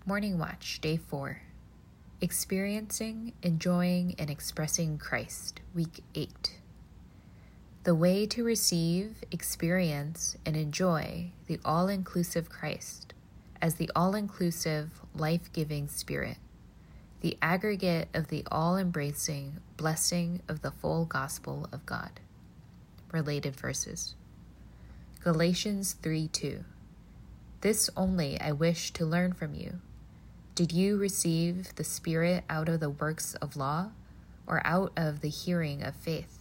Morning Watch, Day 4. Experiencing, Enjoying, and Expressing Christ, Week 8. The way to receive, experience, and enjoy the all-inclusive Christ as the all-inclusive, life-giving Spirit, the aggregate of the all-embracing blessing of the full gospel of God. Related verses. Galatians 3:2. This only I wish to learn from you. Did you receive the Spirit out of the works of law or out of the hearing of faith?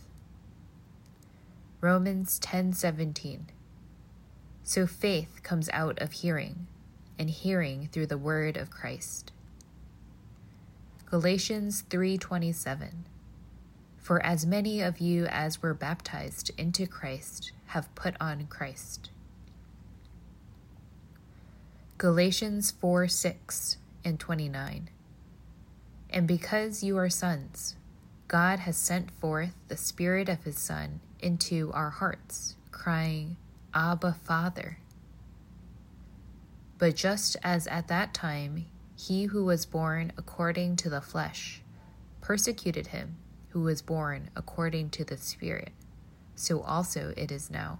Romans 10:17. So faith comes out of hearing, and hearing through the word of Christ. Galatians 3:27. For as many of you as were baptized into Christ have put on Christ. Galatians 4:6 and 29. And because you are sons, God has sent forth the Spirit of his Son into our hearts, crying, Abba, Father. But just as at that time he who was born according to the flesh persecuted him who was born according to the Spirit, so also it is now.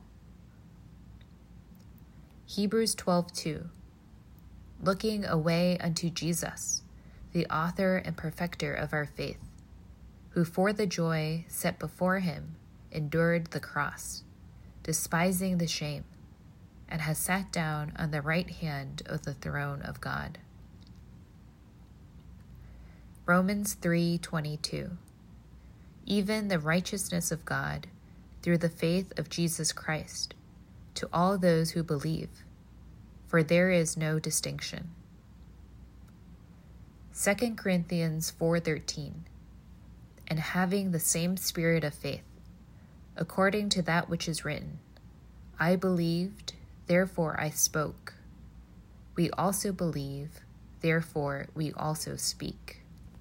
Hebrews 12:2. Looking away unto Jesus, the author and perfecter of our faith, who for the joy set before him endured the cross, despising the shame, and has sat down on the right hand of the throne of God. Romans 3:22. Even the righteousness of God through the faith of Jesus Christ to all those who believe, for there is no distinction. 2 Corinthians 4:13. And having the same spirit of faith, according to that which is written, I believed, therefore I spoke. We also believe, therefore we also speak.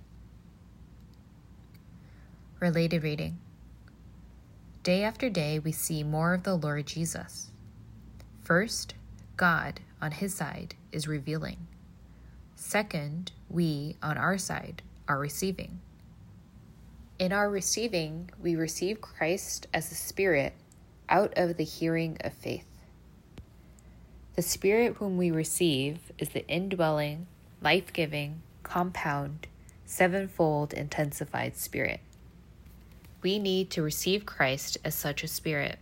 Related reading. Day after day we see more of the Lord Jesus. First, God, on his side, is revealing. Second, we, on our side, are receiving. In our receiving, we receive Christ as the Spirit out of the hearing of faith. The Spirit whom we receive is the indwelling, life-giving, compound, sevenfold intensified Spirit. We need to receive Christ as such a Spirit.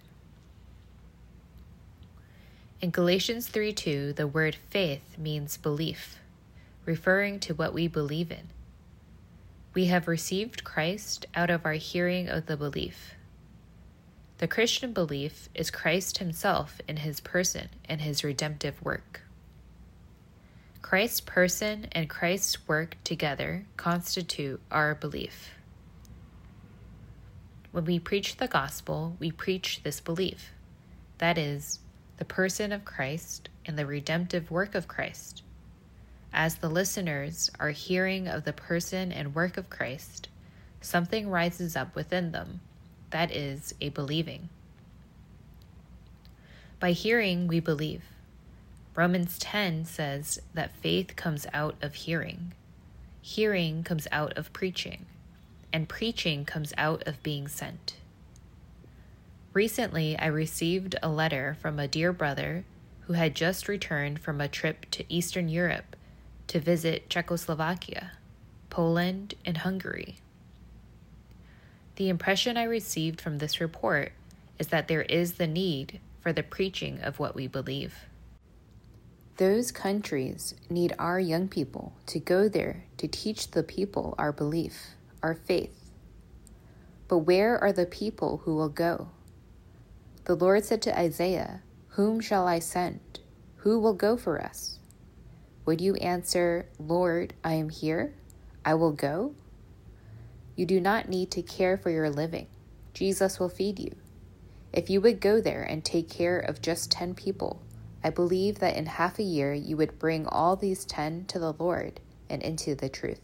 In Galatians 3:2, the word faith means belief, referring to what we believe in. We have received Christ out of our hearing of the belief. The Christian belief is Christ himself in his person and his redemptive work. Christ's person and Christ's work together constitute our belief. When we preach the gospel, we preach this belief, that is, the person of Christ and the redemptive work of Christ. As the listeners are hearing of the person and work of Christ, something rises up within them, that is, a believing. By hearing, we believe. Romans 10 says that faith comes out of hearing. Hearing comes out of preaching, and preaching comes out of being sent. Recently, I received a letter from a dear brother who had just returned from a trip to Eastern Europe to visit Czechoslovakia, Poland, and Hungary. The impression I received from this report is that there is the need for the preaching of what we believe. Those countries need our young people to go there to teach the people our belief, our faith. But where are the people who will go? The Lord said to Isaiah, Whom shall I send? Who will go for us? Would you answer, Lord, I am here. I will go? You do not need to care for your living. Jesus will feed you. If you would go there and take care of just 10 people, I believe that in half a year you would bring all these 10 to the Lord and into the truth.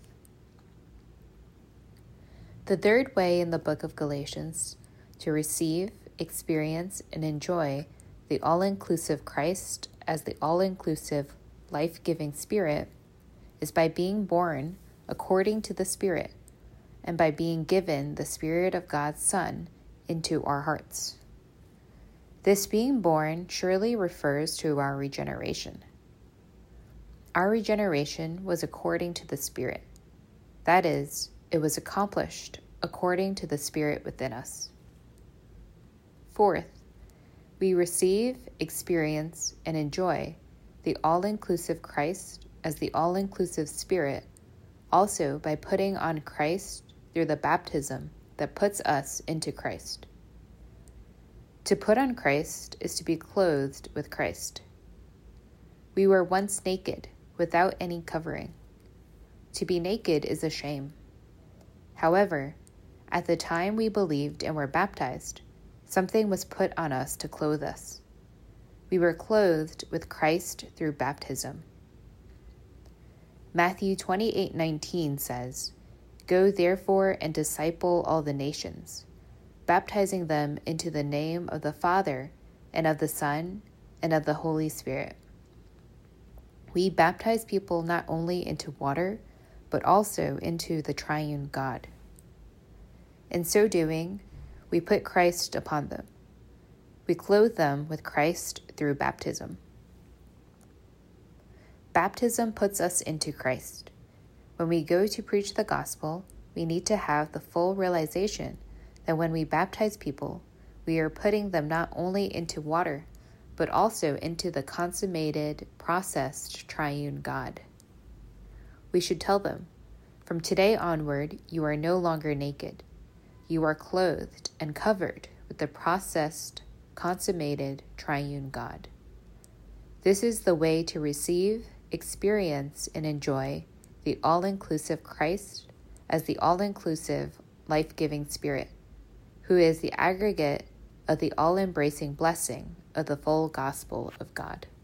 The third way in the book of Galatians to receive, experience, and enjoy the all-inclusive Christ as the all-inclusive, life-giving Spirit is by being born according to the Spirit, and by being given the Spirit of God's Son into our hearts. This being born surely refers to our regeneration. Our regeneration was according to the Spirit. That is, it was accomplished according to the Spirit within us. Fourth, we receive, experience, and enjoy the all-inclusive Christ as the all-inclusive Spirit, also by putting on Christ through the baptism that puts us into Christ. To put on Christ is to be clothed with Christ. We were once naked, without any covering. To be naked is a shame. However, at the time we believed and were baptized, something was put on us to clothe us. We were clothed with Christ through baptism. Matthew 28:19 says, "Go therefore and disciple all the nations, baptizing them into the name of the Father and of the Son and of the Holy Spirit." We baptize people not only into water, but also into the triune God. In so doing, we put Christ upon them. We clothe them with Christ through baptism. Baptism puts us into Christ. When we go to preach the gospel, we need to have the full realization that when we baptize people, we are putting them not only into water, but also into the consummated, processed triune God. We should tell them, from today onward, you are no longer naked. You are clothed and covered with the processed, consummated triune God. This is the way to receive, experience, and enjoy the all-inclusive Christ as the all-inclusive, life-giving Spirit, who is the aggregate of the all-embracing blessing of the full gospel of God.